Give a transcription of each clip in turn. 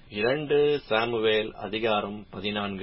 2 Samuel அதிகாரம் 14.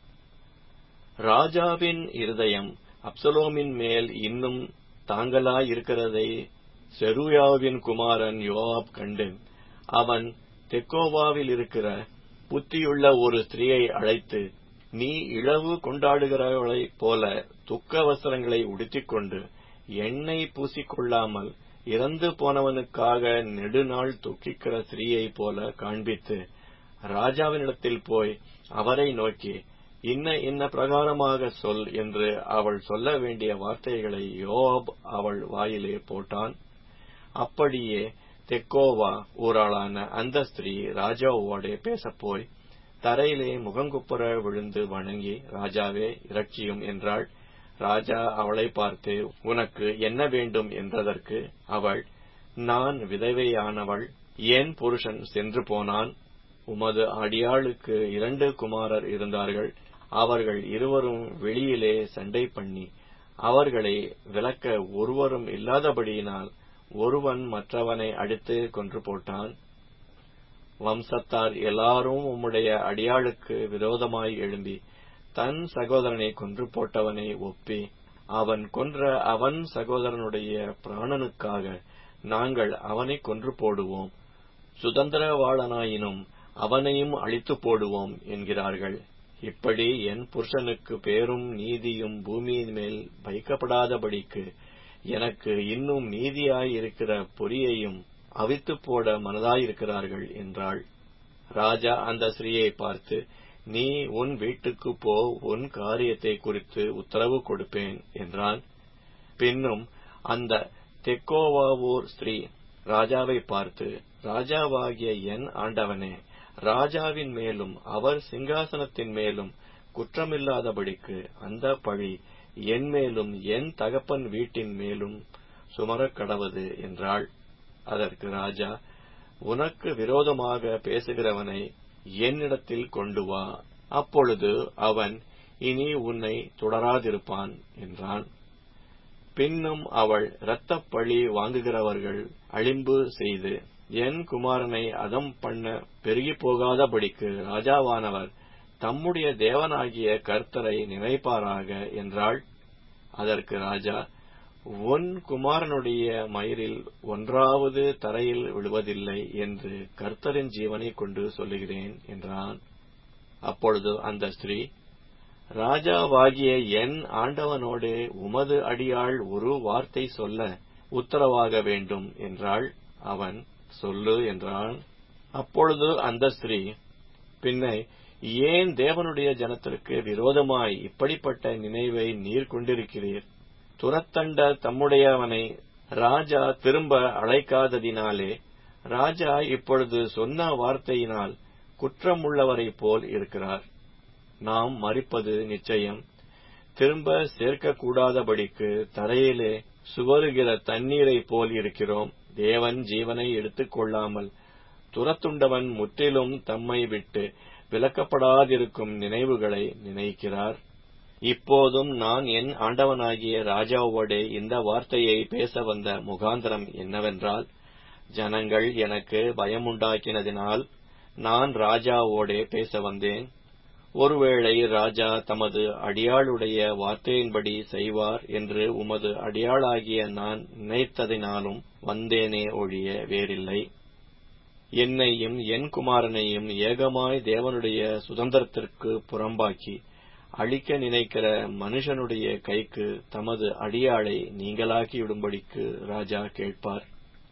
ராஜாவின் இருதயம் அப்சலோமின் மேல் இன்னும் தாங்கலாயிருக்கிறதை செருயாவின் குமாரன் யோவாப் கண்டு, அவன் தெக்கோவாவில் இருக்கிற புத்தியுள்ள ஒரு ஸ்திரீயை அழைத்து, நீ இழவு கொண்டாடுகிறவளைப் போல துக்க வஸ்திரங்களை உடுத்திக்கொண்டு எண்ணெய் பூசிக்கொள்ளாமல் இறந்து போனவனுக்காக நெடுநாள் துக்கிக்கிற ஸ்திரீயைப் போல காண்பித்து, ராஜாவினிடத்தில் போய் அவரை நோக்கி, இன்ன பிரகாரமாக சொல் என்று அவள் சொல்ல வேண்டிய வார்த்தைகளை யோவாப் அவள் வாயிலே போட்டான். அப்படியே தெக்கோவா ஊராளான அந்த ஸ்திரீ ராஜாவோடே பேசப்போய் தரையிலே முகங்குப்புற விழுந்து வணங்கி, ராஜாவே இரட்சியும் என்றாள். ராஜா அவளை பார்த்து, உனக்கு என்ன வேண்டும் என்றதற்கு அவள், நான் விதவையானவள், என் புருஷன் சென்று போனான். உமது அடியாளுக்கு 2 குமாரர் இருந்தார்கள். அவர்கள் இருவரும் வெளியிலே சண்டை பண்ணி அவர்களை விலக்க ஒருவரும் இல்லாதபடியினால் ஒருவன் மற்றவனை அடித்து கொன்று போட்டான். வம்சத்தார் எல்லாரும் உம்முடைய அடியாளுக்கு விரோதமாய் எழும்பி தன் சகோதரனை கொன்று போட்டவனை ஒப்பி, அவன் கொன்ற அவன் சகோதரனுடைய பிராணனுக்காக நாங்கள் அவனை கொன்று போடுவோம், சுதந்திரவாளனாயினும் அவனையும் அழித்து போடுவோம் என்கிறார்கள். இப்படி என் புருஷனுக்கு பேரும் நீதியும் பூமியின் மேல் வைக்கப்படாதபடிக்கு எனக்கு இன்னும் நீதியாயிருக்கிற பொறியையும் அவித்து போட மனதாயிருக்கிறார்கள் என்றாள். ராஜா அந்த ஸ்திரீயை பார்த்து, நீ உன் வீட்டுக்கு போ, உன் காரியத்தை குறித்து உத்தரவு கொடுப்பேன் என்றான். பின்னும் அந்த தெக்கோவாவூர் ஸ்திரீ ராஜாவை பார்த்து, ராஜாவாகிய என் ஆண்டவனே, ராஜாவின் மேலும் அவர் சிங்காசனத்தின் மேலும் குற்றமில்லாதபடிக்கு அந்த பழி என் மேலும் என் தகப்பன் வீட்டின் மேலும் சுமரக்கடவது என்றாள். அதற்கு ராஜா, உனக்கு விரோதமாக பேசுகிறவனை என்னிடத்தில் கொண்டு வா, அப்பொழுது அவன் இனி உன்னை தொடராதிருப்பான் என்றான். பின்னும் அவள், இரத்தப் பழி வாங்குகிறவர்கள் அழிம்பு செய்து என் குமாரனை அதம் பண்ண பெருகி போகாதபடிக்கு ராஜாவானவர் தம்முடைய தேவனாகிய கர்த்தரை நினைப்பாராக என்றாள். அதற்கு ராஜா, உன் குமாரனுடைய மயிரில் ஒன்றாவது தரையில் விழுவதில்லை என்று கர்த்தரின் ஜீவனை கொண்டு சொல்லுகிறேன் என்றான். அப்பொழுது அந்த ஸ்திரீ, ராஜாவாகிய என் ஆண்டவனோடே உமது அடியாள் ஒரு வார்த்தை சொல்ல உத்தரவாக வேண்டும் என்றாள். அவன், சொல்லு என்றான். அப்பொழுது அந்த ஸ்திரீ, பின்ன ஏன் தேவனுடைய ஜனத்திற்கு விரோதமாய் இப்படிப்பட்ட நினைவை நீர் கொண்டிருக்கிறீர்? துரத்தண்ட தம்முடையவனை ராஜா திரும்ப அழைக்காததினாலே ராஜா இப்பொழுது சொன்ன வார்த்தையினால் குற்றமுள்ளவரைப் போல் இருக்கிறார். நாம் மரிப்பது நிச்சயம். திரும்ப சேர்க்கக்கூடாதபடிக்கு தரையிலே சுவருகிற தண்ணீரைப் போல் இருக்கிறோம். தேவன் ஜீவனை எடுத்துக் கொள்ளாமல் துரத்துண்டவன் முற்றிலும் தம்மை விட்டு விலக்கப்படாதிருக்கும் நினைவுகளை நினைக்கிறார். இப்போதும் நான் என் ஆண்டவனாகிய ராஜாவோடே இந்த வார்த்தையை பேச வந்த முகாந்திரம் என்னவென்றால், ஜனங்கள் எனக்கு பயமுண்டாக்கினதினால் நான் ராஜாவோடே பேச வந்தேன். ஒருவேளை ராஜா தமது அடியாளுடைய வார்த்தையின்படி செய்வார் என்று உமது அடியாளாகிய நான் நினைத்ததினாலும் வந்தேனே ஒழிய வேறில்லை. என்னையும் என் குமாரனையும் ஏகமாய் தேவனுடைய சுதந்திரத்திற்கு புறம்பாக்கி அழிக்க நினைக்கிற மனுஷனுடைய கைக்கு தமது அடியாளை நீங்களாக்கிவிடும்படிக்கு ராஜா கேட்பார்.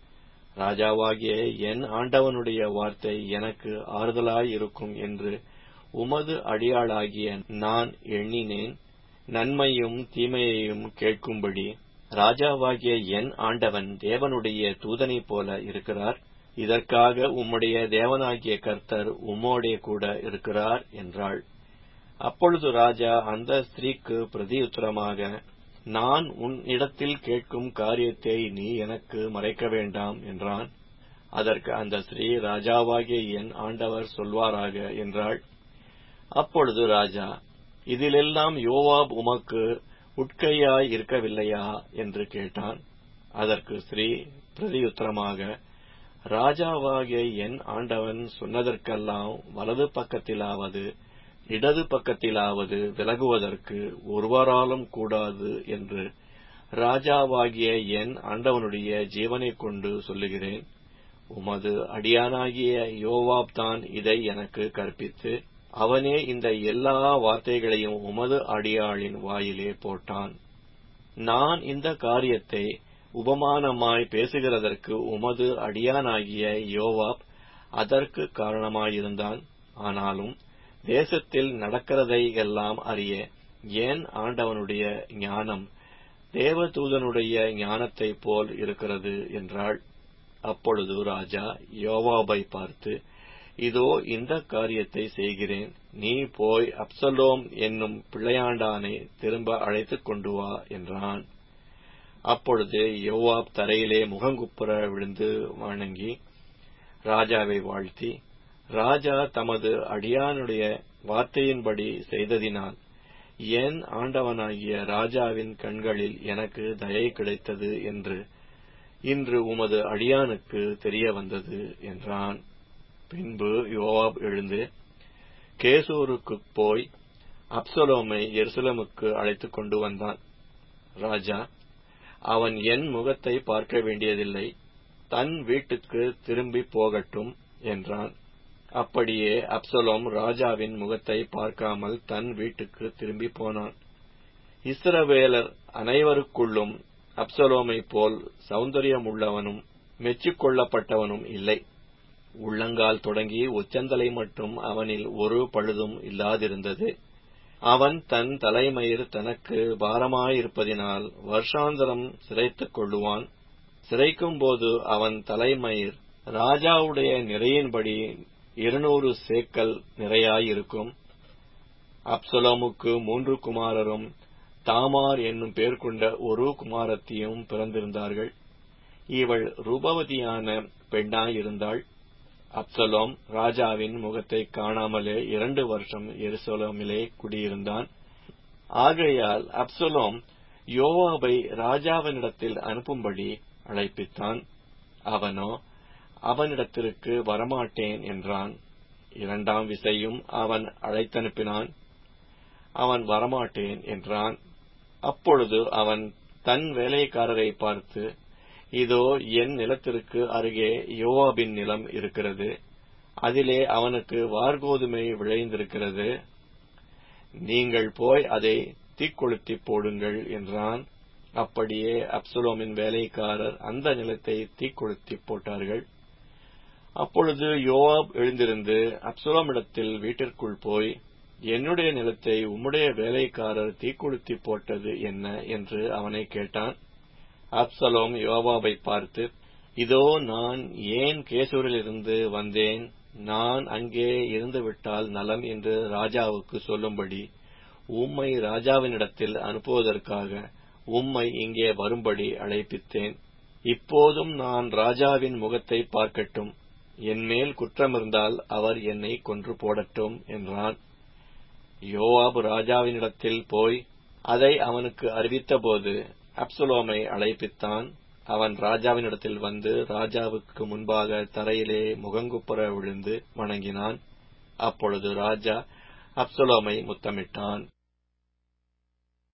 ராஜாவாகிய என் ஆண்டவனுடைய வார்த்தை எனக்கு ஆறுதலாயிருக்கும் என்று உமது அடியாளாகிய நான் எண்ணினேன். நன்மையும் தீமையையும் கேட்கும்படி ராஜாவாகிய என் ஆண்டவன் தேவனுடைய தூதனைப் போல இருக்கிறார். இதற்காக உம்முடைய தேவனாகிய கர்த்தர் உம்மோடே கூட இருக்கிறார் என்றாள். அப்பொழுது ராஜா அந்த ஸ்திரீக்கு பிரதியுத்தரமாக, நான் உன் இடத்தில் கேட்கும் காரியத்தை நீ எனக்கு மறைக்க வேண்டாம் என்றான். அதற்கு அந்த ஸ்திரீ, ராஜாவாகிய என் ஆண்டவர் சொல்வாராக என்றாள். அப்பொழுது ராஜா, இதிலெல்லாம் யோவாப் உமக்கு உட்கையாய் இருக்கவில்லையா என்று கேட்டான். அதற்கு ஸ்திரீ பிரதியுத்தரமாக, ராஜாவாகிய என் ஆண்டவன் சொன்னதற்கெல்லாம் வலது பக்கத்திலாவது இடது பக்கத்திலாவது விலகுவதற்கு ஒருவராலும் கூடாது என்று ராஜாவாகிய என் ஆண்டவனுடைய ஜீவனைக் கொண்டு சொல்லுகிறேன். உமது அடியானாகிய யோவாப் தான் இதை எனக்கு கற்பித்து, அவனே இந்த எல்லா வார்த்தைகளையும் உமது அடியாளின் வாயிலே போட்டான். நான் இந்த காரியத்தை உபமானமாய் பேசுகிறதற்கு உமது அடியானாகிய யோவாப் அதற்கு காரணமாயிருந்தான். ஆனாலும் தேசத்தில் நடக்கிறதை எல்லாம் அறிய என் ஆண்டவனுடைய ஞானம் தேவதூதனுடைய ஞானத்தைப் போல் இருக்கிறது என்றாள். அப்பொழுது ராஜா யோவாபை பார்த்து, இதோ இந்த காரியத்தை செய்கிறேன், நீ போய் அப்சலோம் என்னும் பிள்ளையாண்டானை திரும்ப அழைத்துக் கொண்டு வா என்றான். அப்பொழுது யோவாப் தரையிலே முகங்குப்புற விழுந்து வணங்கி ராஜாவை வாழ்த்தி, ராஜா தமது அடியானுடைய வார்த்தையின்படி செய்ததினால் என் ஆண்டவனாகிய ராஜாவின் கண்களில் எனக்கு தயை கிடைத்தது என்று இன்று உமது அடியானுக்கு தெரிய வந்தது என்றான். பின்பு யோவாப் எழுந்து கேசூருக்குப் போய் அப்சலோமை எருசலேமுக்கு அழைத்துக் கொண்டு வந்தான். ராஜா, அவன் என் முகத்தை பார்க்க வேண்டியதில்லை, தன் வீட்டுக்கு திரும்பி போகட்டும் என்றான். அப்படியே அப்சலோம் ராஜாவின் முகத்தை பார்க்காமல் தன் வீட்டுக்கு திரும்பி போனான். இஸ்ரவேலர் அனைவருக்குள்ளும் அப்சலோமைப் போல் சௌந்தரியமுள்ளவனும் மெச்சிக்கொள்ளப்பட்டவனும் இல்லை. உள்ளங்கால் தொடங்கி உச்சந்தலை மட்டும் அவனில் ஒரு பழுதும் இல்லாதிருந்தது. அவன் தன் தலைமயிர் தனக்கு பாரமாயிருப்பதினால் வருஷாந்தரம் சிரைத்துக் கொள்ளுவான். சிரைக்கும்போது அவன் தலைமயிர் ராஜாவுடைய நிறையின்படி 200 சேக்கல் நிறையாயிருக்கும். அப்சலோமுக்கு 3 குமாரரும் தாமார் என்னும் பேர் கொண்ட ஒரு குமாரத்தியும் பிறந்திருந்தார்கள். இவள் ரூபவதியான பெண்ணாயிருந்தாள். அப்சலோம் ராஜாவின் முகத்தை காணாமலே 2 வருஷம் எருசலேமிலே குடியிருந்தான். ஆகையால் அப்சலோம் யோவாபை ராஜாவினிடத்தில் அனுப்பும்படி அழைப்பித்தான். அவனோ அவனிடத்திற்கு வரமாட்டேன் என்றான். 2ஆம் விசையும் அவன் அழைத்தனுப்பினான். அவன் வரமாட்டேன் என்றான். அப்பொழுது அவன் தன் வேலைக்காரரை பார்த்து, இதோ என் நிலத்திற்கு அருகே யோவாபின் நிலம் இருக்கிறது, அதிலே அவனுக்கு வார்கோதுமை விளைந்திருக்கிறது, நீங்கள் போய் அதை தீக்கொளுத்தி போடுங்கள் என்றான். அப்படியே அப்சலோமின் வேலைக்காரர் அந்த நிலத்தை தீக்கொளுத்தி போட்டார்கள். அப்பொழுது யோவாப் எழுந்திருந்து அப்சலோமிடத்தில் வீட்டிற்குள் போய், என்னுடைய நிலத்தை உம்முடைய வேலைக்காரர் தீக்கொளுத்தி போட்டது என்ன என்று அவனை கேட்டான். அப்சலோம் யோவாபை பார்த்து, இதோ நான் ஏன் கேசூரிலிருந்து வந்தேன், நான் அங்கே இருந்துவிட்டால் நலம் என்று ராஜாவுக்கு சொல்லும்படி உம்மை ராஜாவினிடத்தில் அனுப்புவதற்காக உம்மை இங்கே வரும்படி அழைப்பித்தேன். இப்போதும் நான் ராஜாவின் முகத்தை பார்க்கட்டும், என்மேல் குற்றமிருந்தால் அவர் என்னை கொன்று போடட்டும் என்றான். யோவாப் ராஜாவினிடத்தில் போய் அதை அவனுக்கு அறிவித்தபோது அப்சலோமை அழைப்பித்தான். அவன் ராஜாவினிடத்தில் வந்து ராஜாவுக்கு முன்பாக தரையிலே முகங்குப்புற விழுந்து வணங்கினான். அப்பொழுது ராஜா அப்சலோமை முத்தமிட்டான்.